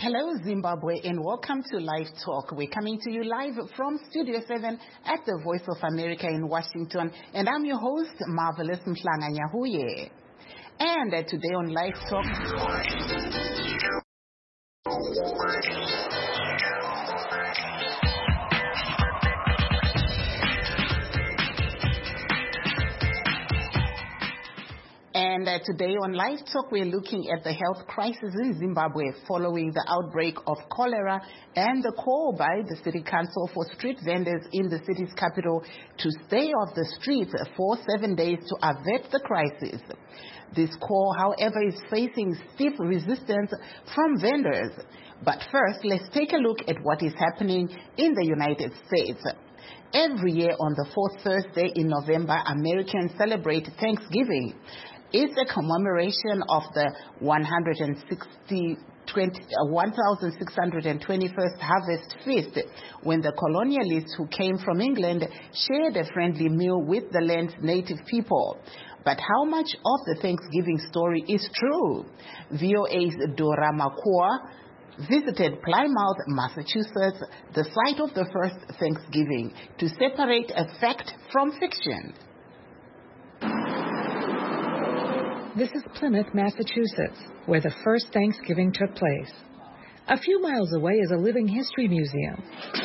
Hello, Zimbabwe, and welcome to Live Talk. We're coming to you live from Studio 7 at the Voice of America in Washington, and I'm your host, Marvelous Mhlanga Nyahuye. And today on Live Talk... And today on Live Talk, we're looking at the health crisis in Zimbabwe following the outbreak of cholera and the call by the City Council for street vendors in the city's capital to stay off the streets for 7 days to avert the crisis. This call, however, is facing stiff resistance from vendors. But first, let's take a look at what is happening in the United States. Every year on the fourth Thursday in November, Americans celebrate Thanksgiving. It's a commemoration of the 1621st Harvest Feast, when the colonialists who came from England shared a friendly meal with the land's native people. But how much of the Thanksgiving story is true? VOA's Dora Makua visited Plymouth, Massachusetts, the site of the first Thanksgiving, to separate a fact from fiction. This is Plymouth, Massachusetts, where the first Thanksgiving took place. A few miles away is a living history museum,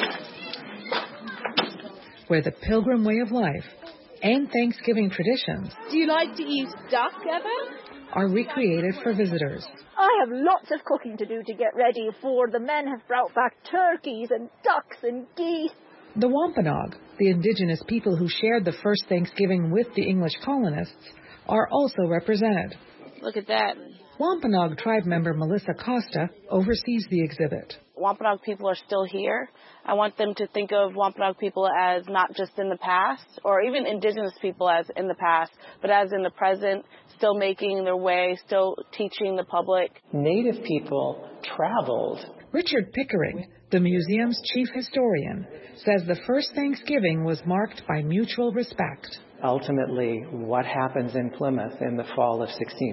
where the Pilgrim way of life and Thanksgiving traditions Do you like to eat duck ever? Are recreated for visitors. I have lots of cooking to do to get ready, for the men have brought back turkeys and ducks and geese. The Wampanoag, the indigenous people who shared the first Thanksgiving with the English colonists, are also represented. Look at that. Wampanoag tribe member Melissa Costa oversees the exhibit. Wampanoag people are still here. I want them to think of Wampanoag people as not just in the past, or even indigenous people as in the past, but as in the present, still making their way, still teaching the public. Native people traveled. Richard Pickering, the museum's chief historian, says the first Thanksgiving was marked by mutual respect. Ultimately, what happens in Plymouth in the fall of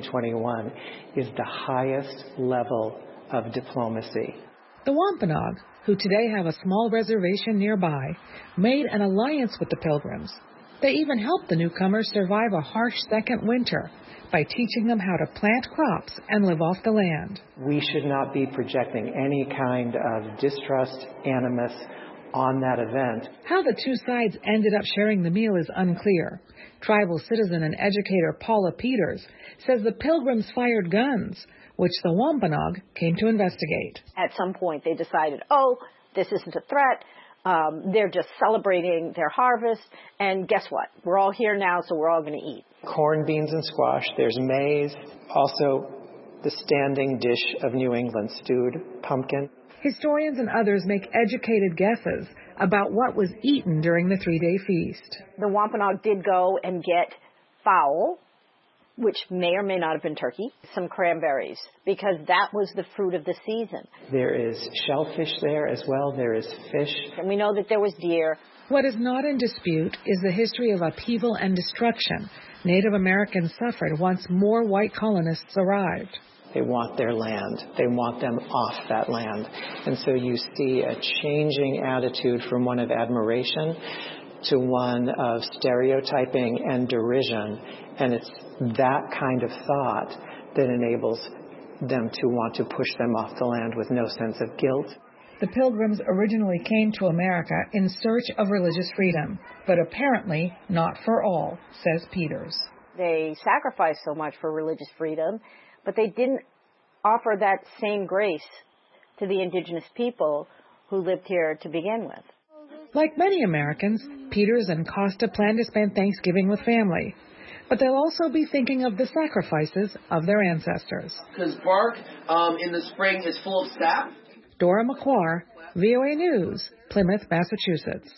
1621 is the highest level of diplomacy. The Wampanoag, who today have a small reservation nearby, made an alliance with the Pilgrims. They even helped the newcomers survive a harsh second winter by teaching them how to plant crops and live off the land. We should not be projecting any kind of distrust, animus on that event. How the two sides ended up sharing the meal is unclear. Tribal citizen and educator Paula Peters says the Pilgrims fired guns, which the Wampanoag came to investigate. At some point they decided, this isn't a threat. They're just celebrating their harvest. And guess what? We're all here now, so we're all going to eat. Corn, beans, and squash. There's maize. Also, the standing dish of New England, stewed pumpkin. Historians and others make educated guesses about what was eaten during the 3-day feast. The Wampanoag did go and get fowl, which may or may not have been turkey, some cranberries, because that was the fruit of the season. There is shellfish there as well. There is fish. And we know that there was deer. What is not in dispute is the history of upheaval and destruction Native Americans suffered once more white colonists arrived. They want their land. They want them off that land. And so you see a changing attitude from one of admiration to one of stereotyping and derision. And it's that kind of thought that enables them to want to push them off the land with no sense of guilt. The Pilgrims originally came to America in search of religious freedom, but apparently not for all, says Peters. They sacrificed so much for religious freedom, but they didn't offer that same grace to the indigenous people who lived here to begin with. Like many Americans, Peters and Costa plan to spend Thanksgiving with family, but they'll also be thinking of the sacrifices of their ancestors. Because bark in the spring is full of sap. Dora McQuarr, VOA News, Plymouth, Massachusetts.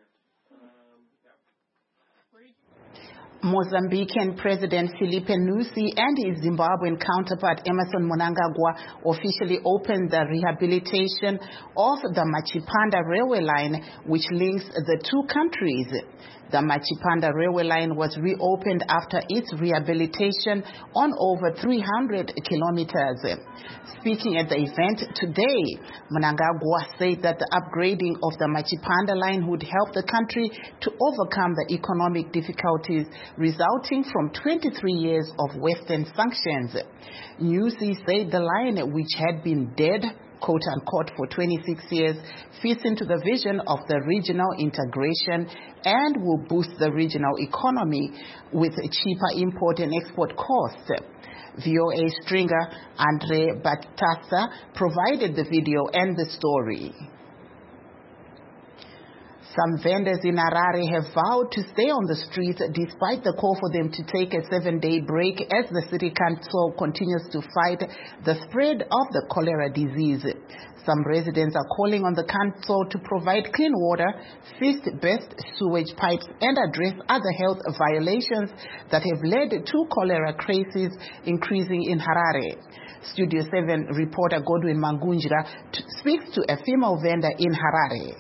Mozambican President Filipe Nyusi and his Zimbabwean counterpart Emmerson Mnangagwa officially opened the rehabilitation of the Machipanda railway line, which links the two countries. The Machipanda railway line was reopened after its rehabilitation on over 300 kilometers. Speaking at the event today, Mnangagwa said that the upgrading of the Machipanda line would help the country to overcome the economic difficulties resulting from 23 years of Western sanctions. Nyusi said the line, which had been dead, quote-unquote, for 26 years, fits into the vision of the regional integration and will boost the regional economy with cheaper import and export costs. VOA stringer Andre Batasa provided the video and the story. Some vendors in Harare have vowed to stay on the streets despite the call for them to take a 7-day break as the city council continues to fight the spread of the cholera disease. Some residents are calling on the council to provide clean water, fix best sewage pipes, and address other health violations that have led to cholera cases increasing in Harare. Studio 7 reporter Godwin Mangunjira speaks to a female vendor in Harare.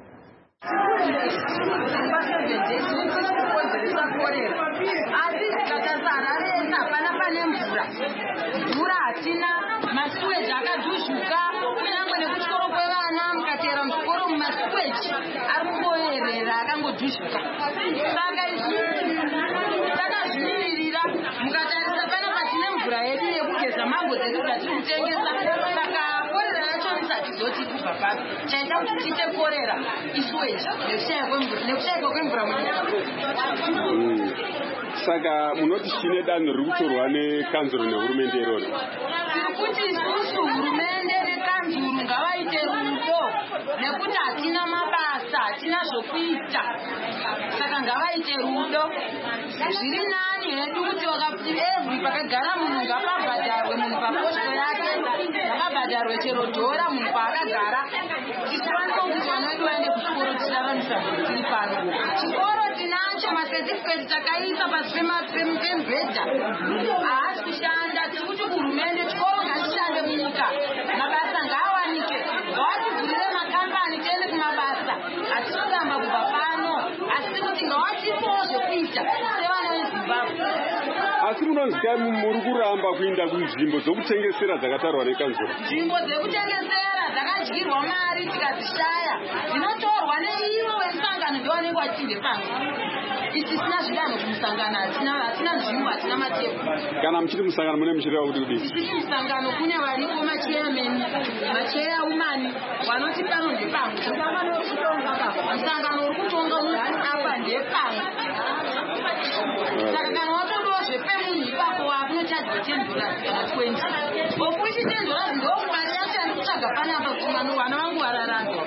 Saka munoti chine danho rikutorwa nekanzuro nehurumende iroro. Kuti isusu hurumende nekanzuro ngavaite rudo nekuti hatina mabasa, hatina zvokuita. Saka ngavaite rudo. Zviri nani hedu kuti wakati every pakagara munhu ngapabhadharwe munhu paposto yake, ngapabhadharwe chero dhora munhu paakagara. Tisikwanisa kuti vana vedu vaende kuchikoro tichiravamisa tiri pano. Chikoro tinacho masertificate takaisa pasi pemubhedha. Haasi kushanda, tiri kuti hurumende chikoro ngachishande munyika. Mabasa ngaawanike. Ngawativhurire makambani tiende kumabasa. Hatinogamba kubva pano. Asi kuti ngawatipowo zvekuita sevana veZimbabwe. Asi munonzika muri kuramba kuinda kunzvimbo dzokutengesera dzakatarwa nekanzuro. Nzvimbo dzekutengesera dzakadyirwa mari tikadzishaya. Dzinotorwa neivo vemusangano ndivanenge vachinde pano. Tisina zvidanho kumusangano, hatina nzvimbo, hatina matebvu. Kana muchiri musangano mune muchireva kuti kudii? Tichiri musangano kune varipo machairmeni, machairwoman vanoti pano ndepamwe. Musangano uri kutonga unoti apa ndepamwe. Saka kana watondowa zvepemunhu ipapo wakunotadzwa $10 kana $20. Okuichi $10 ndomari yacho yandikutsvaga panapa kuti vana vangu vararamwa.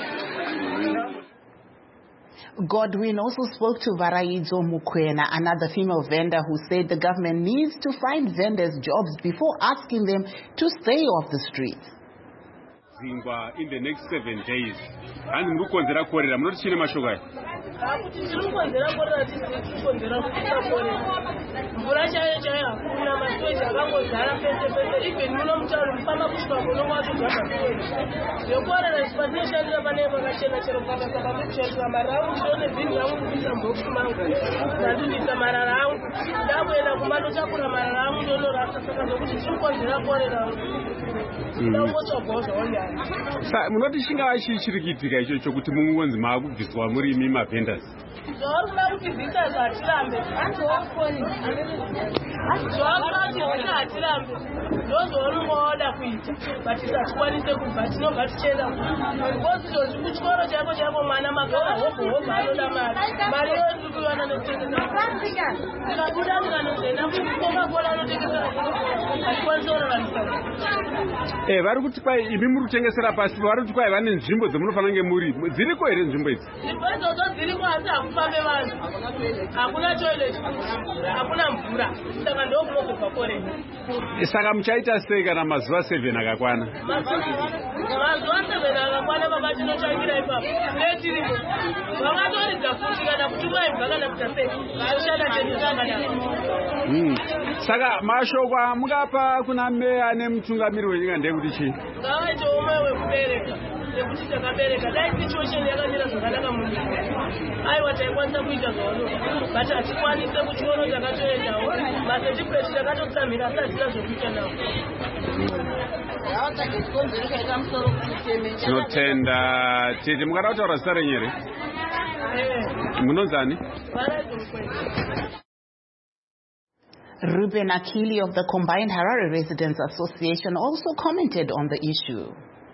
Godwin also spoke to Varaidzo Mukwena, another female vendor who said the government needs to find vendors jobs before asking them to stay off the streets. In the next 7 days, and mukonzera korera munoti chine mashoko aya. Tirikonzera korera tirikonzera korera. Mvura chaiyo hakuna, maswezi akangozara pese even muno mutauri mufamba kusvika kuno kwatogara zvekorera zvipazinoshandira pane pakachena chero pakasaka mukushorera maraundi ndone bhini yangu kubvisa mbokisi mangu ndandindisa marara angu ndakuenda kumba ndotakura marara angu ndondorasa saka ndokuti tirikonzera korera ndaungotsvagawo zvaonyaya. Munoti chingava chiri kuitika ichocho kuti mungonzi maakubviswa muri imi mavhendors? Zvauri kuti visa zvatirambe zvauri hatirambe ndozvaunongoda kuita but tisachikwanise kubva tinobva tichienda kuzvozizvozvi kuchikoro chako mwana magara hobha anoda mari yoti kuiwana nekutengesa tikabuda tikanozoenda kucoca-cola anotengesa hatikwanisi kuraramisa. Vari kuti kwai imi muri kutengesera pasi, vari kuti kwai vane nzvimbo dzemunofanira kunge muri, dziriko here nzvimbo idzi? Nzvimbo idzodzo dziriko asi hakufambe vanhu, hakuna toilet, hakuna mvura, saka ndokunobva korera. Saka muchaita sei kana mazuva 7 akakwana? Mazuva 7 akakwana baba tinotangira ipapo netirimo vakatoridza futi kana kuti vaibva kana kuita sei vayoshanda tendisangana. Saka mashoko amungapa kuna meya nemutungamiri wenyika ndekuti chii? Ngavaite umwe wekubereka nekuti takabereka dai situation yakamira zvakanaka munyika aiwa taikwanisa kuita zvauno but hatikwanise kuchiona takatoendawo masetipleti takatotsamhira asi hatina zvokuita nawo. tinotenda tete mukada kutaura zita renyu here munonzani? Ruben Akili of the Combined Harare Residents Association also commented on the issue.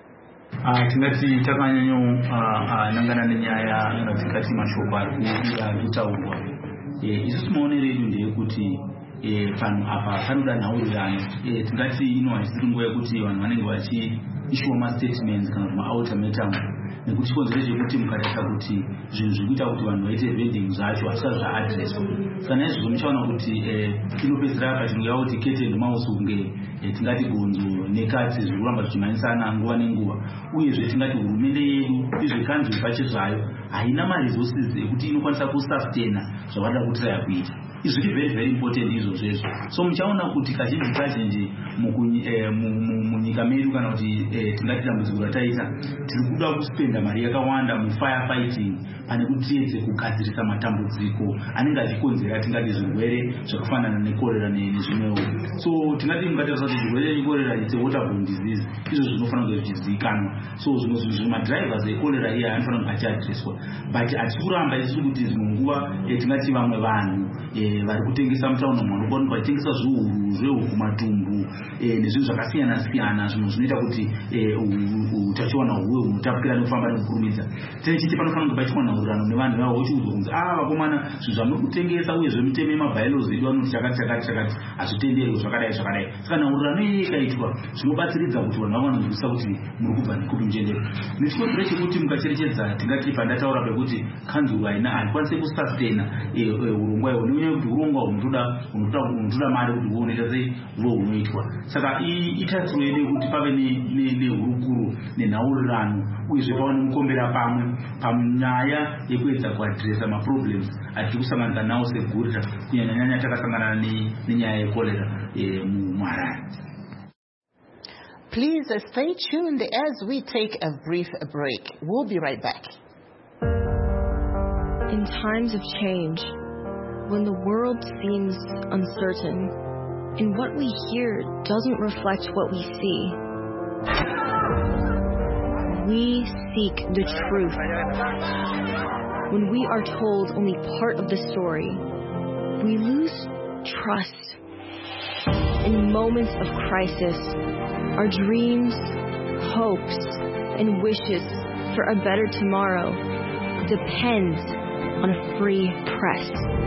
Tingati takanyanyonangana nenyaya dzingati mashoko ari kutaurwa isusu maonero edu ndeyekuti panhu apa panoda nhaurirano tingati ino haisiri nguva yekuti vanhu vanenge vachiishuwa mastatements kana kuti maultimatum nekuti chikonzero chekuti mukatarisa kuti zvinhu zviri kuita kuti vanhu vaite vending zvacho hasina zvaadreswa saka naizvozvo muchaona kuti inopedzera pachinouya kuti cat and mouse kunge tingati gonzo nekatsi zviri kuramba zvichimhanyisana nguva nenguva uyezve tingati hurumende yedu izvekanzwi pache zvayo haina maresources ekuti inokwanisa kusustaina zvavada kuti raya kuita. Izvi very very important izvozvo. So muchaona kuti kazhinji munyika medu kana kuti tingati dambudziko rataita tiri kuda kuspenda mari yakawanda mufirefighting pane kuti tiedze kugadzirisa matambudziko anenge achikonzera tingati zvirwere zvakafanana nekorera nezvimwewo. So tingati mukatarisa kuti zvirwere nekorera it's a waterborne disease izvo zvinofanira kunge zvichizivikanwa. So zvimwe madrivers ekorera iya anofanira kunge achiadreswa but atikuramba isiri kuti dzimwe nguva tingati vamwe vanhu vari kutengesa mutaunhu mwanokona vachitengesa zviuru zvehuku matumbu nezvinhu zvakasiyana siyana zvinhu zvinoita kuti utachiwana huwe hunotapukira nekufamba nekukurumidza. Tichiti panofanira kunge pachiwana nhaurirano nevanhu vavo vochiudzwa kunzi vakomana zvinhu zvamuri kutengesa uyezve mitemo yemabhayilozi edu anoti chakati hazvitenderwi zvakadai. Saka nhaurirano iyi ikaitwa zvinobatsiridza kuti vanhu vavanonzwisisa kuti muri kubva nekupi muchendero. Nechikonzero chekuti mukacherechedza tingati pandataura pekuti kanzuru haikwanisi kusustaina urongwa ihwo nenyaya yekuti urongwa unotoda mari kuti unoita sei huve hunoitwa. Saka itarisiro yedu kuti pave nehurukuro nenhaurirano uyezve pave nemukombera pamwe panyaya yekuedza kuadhiresa maproblems atiri kusanganisa nawo segurira kunyanyanyanya takasangana nenyaya yekorera muHarare. Please stay tuned as we take a brief break. We'll be right back. In times of change, when the world seems uncertain and what we hear doesn't reflect what we see, we seek the truth. When we are told only part of the story, we lose trust. In moments of crisis, our dreams, hopes, and wishes for a better tomorrow depends on a free press.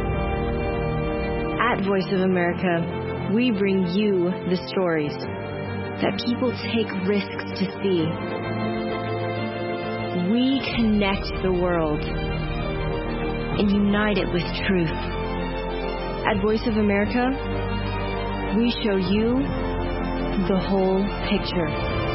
At Voice of America, we bring you the stories that people take risks to see. We connect the world and unite it with truth. At Voice of America, we show you the whole picture.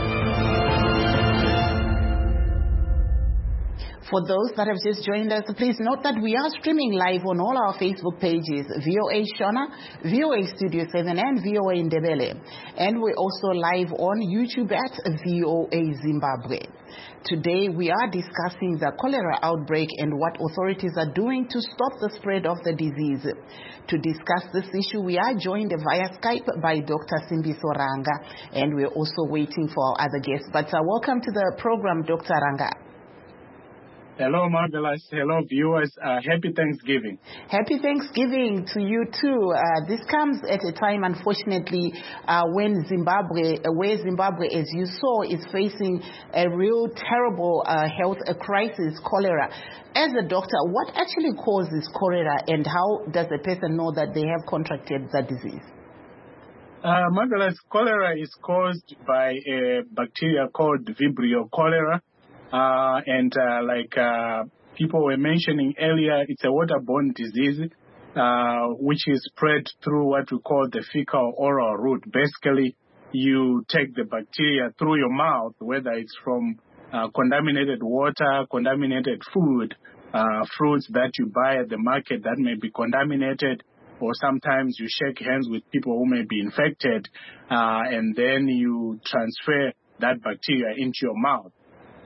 For those that have just joined us, please note that we are streaming live on all our Facebook pages, VOA Shona, VOA Studio 7, and VOA Ndebele. And we're also live on YouTube at VOA Zimbabwe. Today, we are discussing the cholera outbreak and what authorities are doing to stop the spread of the disease. To discuss this issue, we are joined via Skype by Dr. Simbiso Ranga, and we're also waiting for our other guests. But welcome to the program, Dr. Ranga. Hello, Marvelous. Hello, viewers. Happy Thanksgiving. Happy Thanksgiving to you, too. This comes at a time, unfortunately, when Zimbabwe, as you saw, is facing a real terrible health crisis, cholera. As a doctor, what actually causes cholera, and how does a person know that they have contracted the disease? Marvelous. Cholera is caused by a bacteria called Vibrio cholera. Like people were mentioning earlier, it's a waterborne disease, which is spread through what we call the fecal-oral route. Basically, you take the bacteria through your mouth, whether it's from contaminated water, contaminated food, fruits that you buy at the market that may be contaminated, or sometimes you shake hands with people who may be infected, and then you transfer that bacteria into your mouth.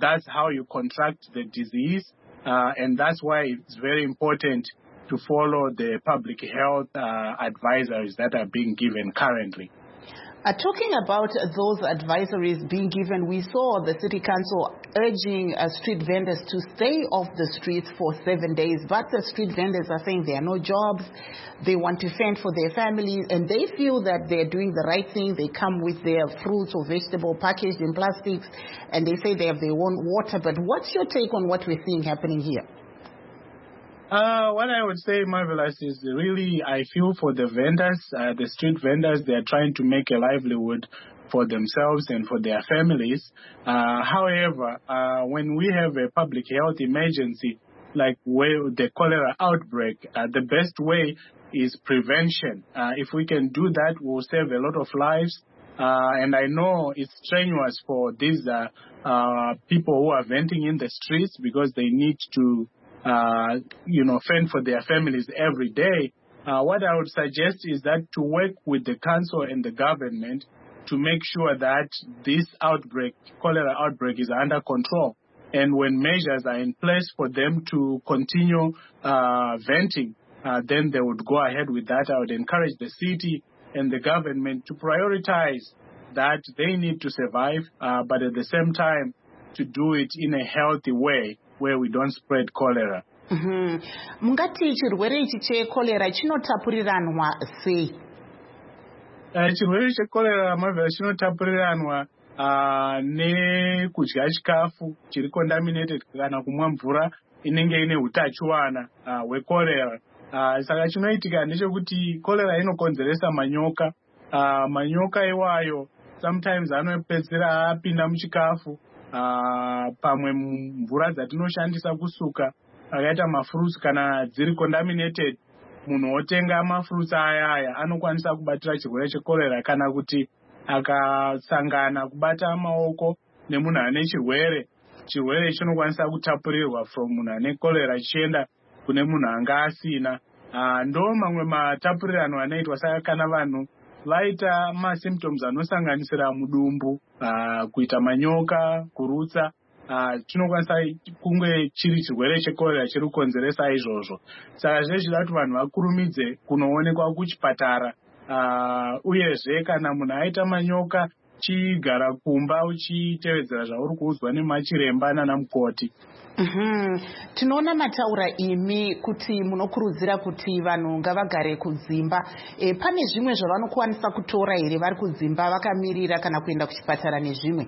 that's how you contract the disease. And that's why it's very important to follow the public health advisories that are being given currently. Talking about those advisories being given, we saw the City Council urging street vendors to stay off the streets for 7 days. But the street vendors are saying there are no jobs. They want to fend for their families, and they feel that they're doing the right thing. They come with their fruits or vegetable packaged in plastics, and they say they have their own water. But what's your take on what we're seeing happening here? What I would say, Marvelous, is really I feel for the vendors, the street vendors. They are trying to make a livelihood for themselves and for their families. However, when we have a public health emergency, like the cholera outbreak, the best way is prevention. If we can do that, we'll save a lot of lives. And I know it's strenuous for these people who are venting in the streets because they need to fend for their families every day. What I would suggest is that to work with the council and the government to make sure that this cholera outbreak is under control. And when measures are in place for them to continue venting, then they would go ahead with that. I would encourage the city and the government to prioritize that they need to survive, but at the same time to do it in a healthy way where we don't spread cholera. Mungati chirwere ichi chekolera chinotapuriranwa sei? Chirwere chekolera mavhera chinotapuriranwa nekudya chikafu chiri contaminated kana kumwa mvura inenge ine utachiwana hwekorera. Saka chinoitika ndechekuti kolera inokonzeresa manyoka. Manyoka iwayo sometimes anopedzera apinda muchikafu, pamwe mvura dzatinoshandisa kusuka akaita mafruits kana dziri contaminated, munhu otenga mafruits aya anokwanisa kubatira chirwere chekorera kana kuti akasangana kubata maoko nemunhu ane chirwere chinokwanisa kutapurirwa from munhu ane korera chienda kune munhu anga asina. Ndo mamwe matapurirano anoitwa. Saka kana vanhu vaita masymptoms anosanganisira mudumbu, kuita manyoka, kurutsa, chinokwanisa kunge chiri chirwere chekorera chiri kukonzeresa izvozvo. Saka zvezvida kuti vanhu vakurumidze kunoonekwa kuchipatara. Uyezve kana munhu aita manyoka, chigara kumba uchitevedzera zvauri kuudzwa nemachiremba nana mukoti. Tinoona mataura imi kuti munokurudzira kuti vanhu ngavagare kudzimba. Pane zvimwe zvavanokwanisa kutora here vari kudzimba vakamirira kana kuenda kuchipatara nezvimwe?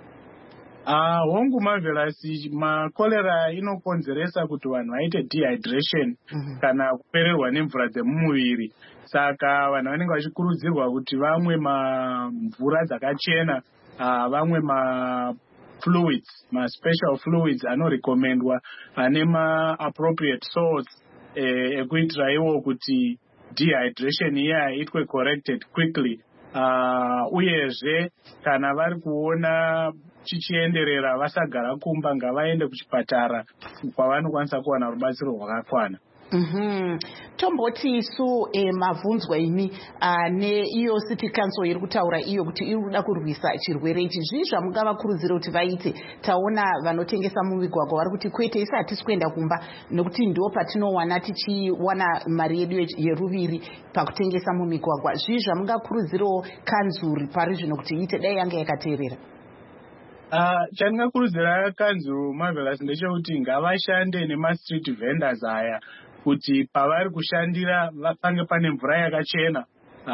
Hongu Marvelous, makolera inokonzeresa kuti vanhu vaite dehydration kana kupererwa nemvura dzemumuviri. Saka vanhu vanenge vachikurudzirwa kuti vamwe mvura dzakachena, vamwe fluids, special fluids anorecommendwa ane appropriate salts ekuitira iwo kuti dehydration iya itwe corrected quickly. Uyezve kana vari kuona chichienderera vasagara kumba, ngavaende kuchipatara kwavanokwanisa kuwana rubatsiro rwakakwana. Tomboti isu mavunzwa imi neiyo City Council iri kutaura iyo kuti iri kuda kurwisa chirwere ichi. Zvii zvamungavakurudzira kuti vaite? Taona vanotengesa mumigwagwa vari kuti kwete, isi hatisi kuenda kumba nekuti ndo patinowana tichiwana mari yedu yeruviri pakutengesa mumigwagwa. Zvii zvamungakurudzirawo kanzuri pari zvino kuti iite dai yanga yakateerera? Chandingakurudzira kanzuru Marvelous ndechekuti ngavashande nemastreet vendors aya kuti pavari kushandira pange pane mvura yakachena.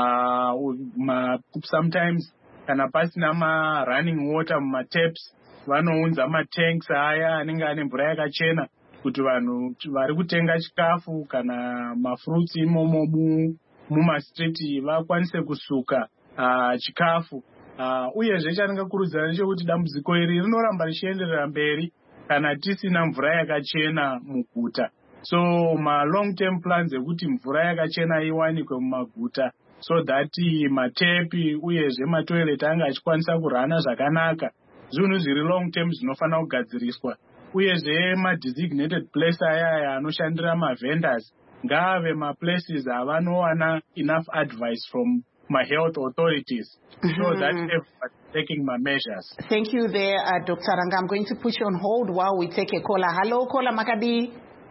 Sometimes kana pasina running water mumataps, vanounza matanks aya anenge ane mvura yakachena kuti vanhu vari kutenga chikafu kana mafruits imomo mumastreet vakwanise kusuka chikafu. Uyezve chandingakurudzira ndechekuti dambudziko iri rinoramba richienderera mberi kana tisina mvura yakachena muguta. So long term plans ekuti mvura yakachena iwanikwe mumaguta so that matepi uyezve matoilet anga achikwanisa kurana zvakanaka. Zvinhu zviri long term zvinofanira kugadziriswa. Uyezve designated place aya anoshandira vendors ngave places avanowana enough advice from my health authorities so that everyone's taking my measures. Thank you there, Dr. Ranga. I'm going to put you on hold while we take a caller. Hello, caller Makadi.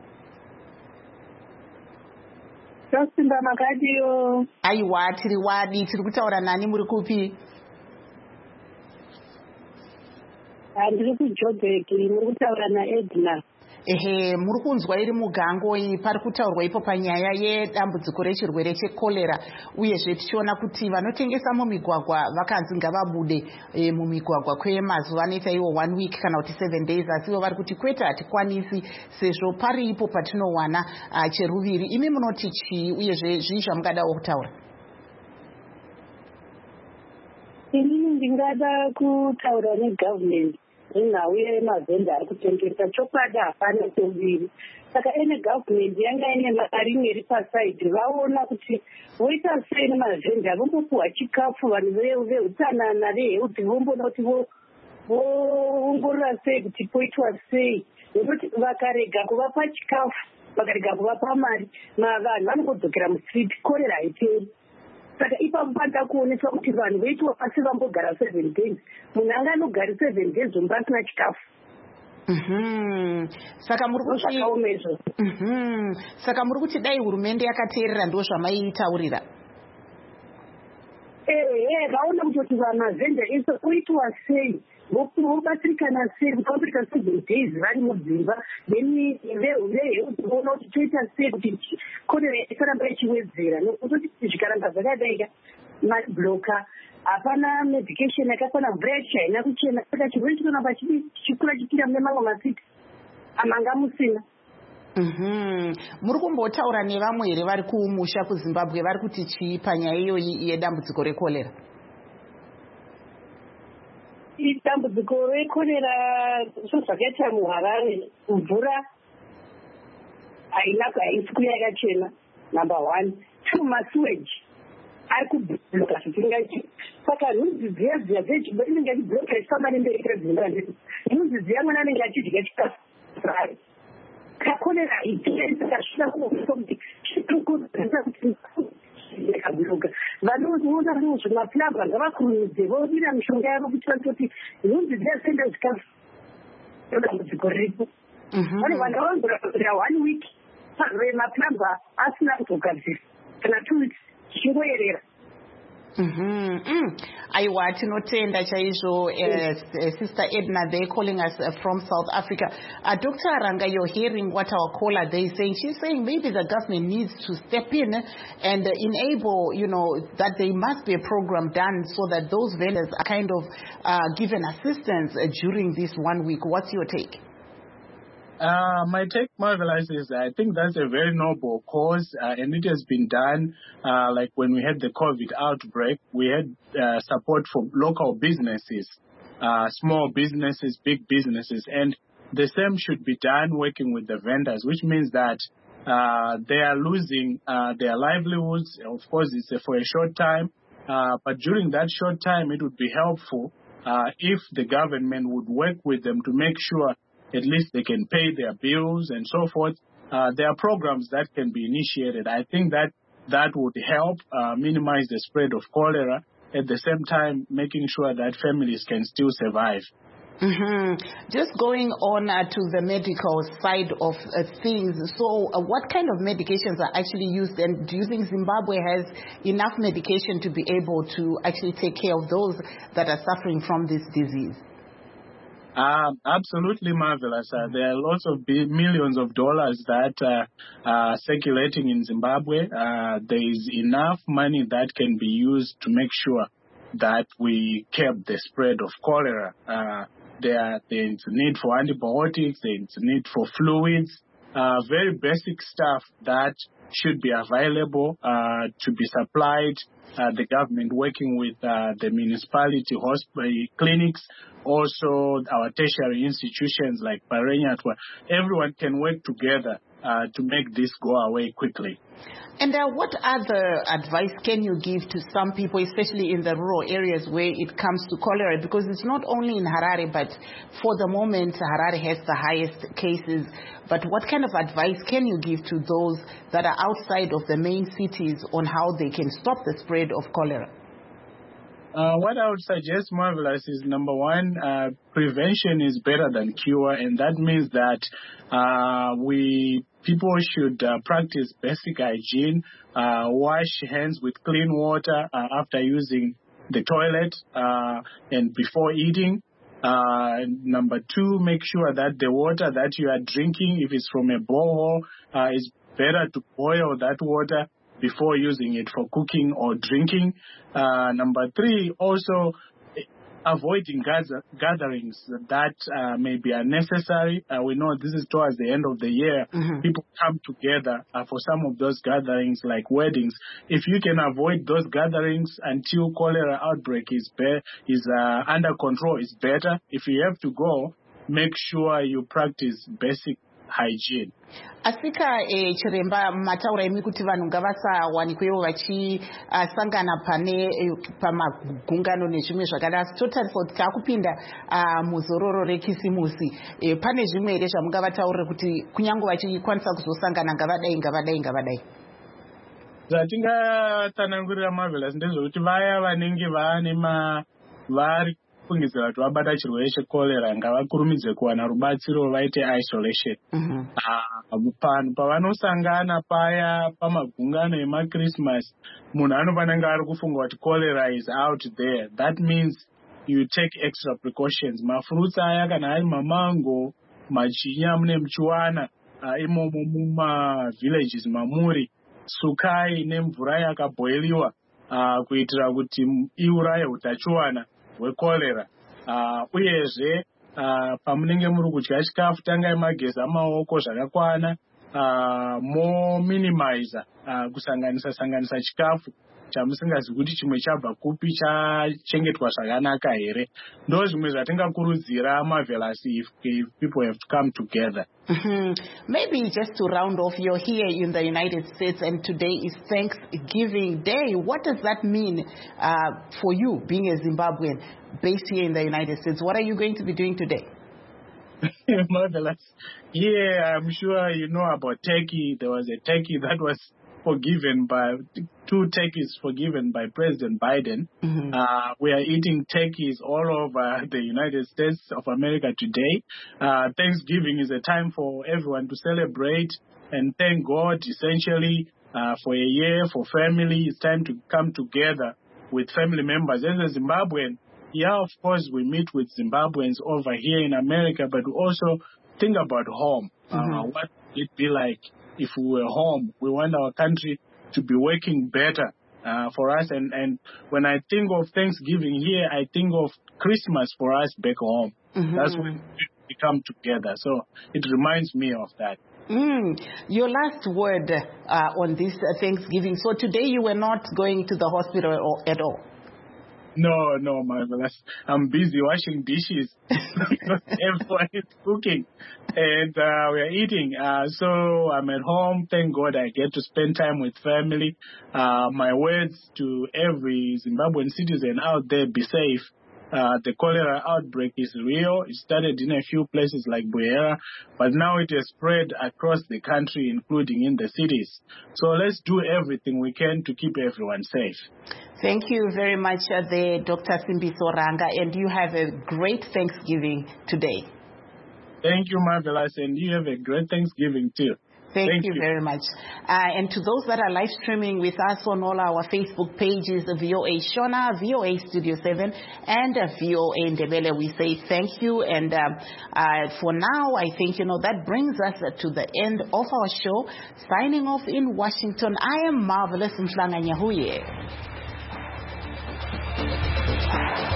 Simba Makadi. Aiwa, tiri kutaura nani muri kupi? Ndiri kuJoburg, muri kutaura naEdna. Muri kunzwa iri mugango iyi pari kutaurwa ipo panyaya yedambudziko rechirwere chekorera, uyezve tichiona kuti vanotengesa mumigwagwa vakanzi ngavabude mumigwagwa kwemazuva anoita iwo 1 week kana kuti 7 days, asi ivo vari kuti kwete hatikwanisi sezvo pari ipo patinowana cheruviri. Imi munoti chii uyezve zvii zvamungadawo kutaura? Inini ndingada kutaura negovernment nhau yemavhenda ari kutengesa chokwadi hapana tombiri. Saka ene government yanga ine mari iri pasaidi, vaona kuti voita sei nemavhenda, vombopuhwa chikafu vanhu veutsanana vehealth, vombona kuti voongorora sei kuti poitwa sei. Nekuti vakarega kuvapa chikafu, vakarega kuvapa mari, vanhu vanongodzokera mustreet, korera haiperi. Saka ipapo panoda kuonesa kuti vanhu veitwa pasi vambogara 7 days. Munhu anga anogara 7 days zomba asina chikafu. Saka muri kuti dai hurumende yakateerera ndo zvamaitaurira? Vaona kuti vamavhenda ese oitwa sei, vobatsirikana sei, vakabatsirika 7 days vari mudzimba, then veona kuti toita sei kuti korera isaramba ichiwedzera. Nokutoti zvikaramba zvakadaika mabloka, hapana medication yakakwana, mvura yacho haina kuchena, saka chirwere chinoramba chichikura chikwira mune mamwe masiti amanga musina. Muri kumbotaura nevamwe here vari kumusha kuZimbabwe vari kuti chii panyaya iyoyi yedambudziko rekorera? Dambudziko rekorera zvakaita muHarare, mvura haisi kuya yakachena, number 1. 2, masuweji ari kubloka zvisingaiti. Saka nhunzi dziya inenge achibloka ifamba nemberi kwedzimba ndedu. Nhunzi dziya mwana anenge achidya chikafu zvayo. Kakorera ikasvika kuonesa kuti chirikukudzisa kuti yakabloka. Vanoona kuti maplamba ngavakurumidze vodira mishonga yavo kuti vakoti nhunzi dziya dziende zvikafu. Dambudziko riripo. Pane vanhu vavanzorapira 1 week maplamba asina kutogadzira kana 2 weeks chingoyerera. Aiwa, tinotenda chaizvo. Sister Edna, they're calling us from South Africa. Dr. Ranga, you're hearing what our caller they're saying. She's saying maybe the government needs to step in and enable, that there must be a program done so that those vendors are kind of given assistance during this 1 week. What's your take? My take, Marvelous, is I think that's a very noble cause, and it has been done. Like when we had the COVID outbreak, we had support from local businesses, small businesses, big businesses, and the same should be done working with the vendors, which means that they are losing their livelihoods. Of course, it's for a short time, but during that short time, it would be helpful if the government would work with them to make sure at least they can pay their bills and so forth. There are programs that can be initiated. I think that would help minimize the spread of cholera, at the same time making sure that families can still survive. Just going on to the medical side of things. So what kind of medications are actually used, and do you think Zimbabwe has enough medication to be able to actually take care of those that are suffering from this disease? Absolutely, Marvelous. There are lots of millions of dollars that are circulating in Zimbabwe. There is enough money that can be used to make sure that we curb the spread of cholera. There is a need for antibiotics, there is a need for fluids, very basic stuff that should be available to be supplied. The government working with the municipality hospital clinics, also our tertiary institutions like Parenyatwa, everyone can work together to make this go away quickly. And what other advice can you give to some people, especially in the rural areas where it comes to cholera? Because it's not only in Harare, but for the moment, Harare has the highest cases. But what kind of advice can you give to those that are outside of the main cities on how they can stop the spread of cholera? What I would suggest, Marvelous, is number one, prevention is better than cure, and that means that people should practice basic hygiene, wash hands with clean water after using the toilet and before eating. Number two, make sure that the water that you are drinking, if it's from a borehole, is better to boil that water before using it for cooking or drinking. Number three, also avoiding gatherings that may be unnecessary. We know this is towards the end of the year. People come together for some of those gatherings like weddings. If you can avoid those gatherings until cholera outbreak is under control, is better. If you have to go, make sure you practice basic hygiene. Asika chiremba mataura imi kuti vanhu ngavasawanikwewo vachisangana pamagungano nezvimwe zvakadaro. Totarisa kuti takupinda muzororo rekisimusi. Pane zvimwe here zvamungavataurira kuti kunyange vachikwanisa kuzosangana ngavadai? Zvatingatsanangurira Marvelous ndezvekuti vaya vanenge vari kungidzira kuti vabata chirwere chekorera ngavakurumidze kuwana rubatsiro vaite isolation. Panhu pavanosangana paya pamagungano emaChristmas, munhu anofanira ari kufunga kuti cholera is out there. That means you take extra precautions. Mafruits aya kana ari mamango, machinya mune muchiwana imomo muma-villages mamuri, sukai nemvura yakaboiliwa kuitira kuti iuraye utachiwana hwekorera. Uyezve pamunenge muri kudya chikafu tangai mageza maoko zvakakwana, minimize kusanganisa chikafu chamusingazi kuti chimwe chabva kupi chachengetwa zvakanaka here. Ndo zvimwe zvatingakurudzira Marvelous if people have to come together. Maybe just to round off, you're here in the United States and today is Thanksgiving Day. What does that mean for you being a Zimbabwean based here in the United States? What are you going to be doing today? Marvelous. Yeah, I'm sure you know about turkey. There was a turkey that was two turkeys forgiven by President Biden. We are eating turkeys all over the United States of America today. Thanksgiving is a time for everyone to celebrate and thank God, essentially, for a year, for family. It's time to come together with family members. As a Zimbabwean, of course, we meet with Zimbabweans over here in America, but we also think about home. What would it be like if we were home? We want our country to be working better for us. And when I think of Thanksgiving here, I think of Christmas for us back home. That's when we come together. So it reminds me of that. Your last word on this Thanksgiving. So today you were not going to the hospital at all? No, Marvelous. I'm busy washing dishes because everyone is cooking and we are eating. So I'm at home. Thank God I get to spend time with family. My words to every Zimbabwean citizen out there, be safe. The cholera outbreak is real. It started in a few places like Buera, but now it has spread across the country, including in the cities. So let's do everything we can to keep everyone safe. Thank you very much, Dr. Simbiso Ranga, and you have a great Thanksgiving today. Thank you, Marvelous, and you have a great Thanksgiving too. Thank you very much. And to those that are live streaming with us on all our Facebook pages, VOA Shona, VOA Studio 7, and VOA Ndebele, we say thank you. And for now, I think, that brings us to the end of our show. Signing off in Washington, I am Marvelous Mhlanga Nyahuye.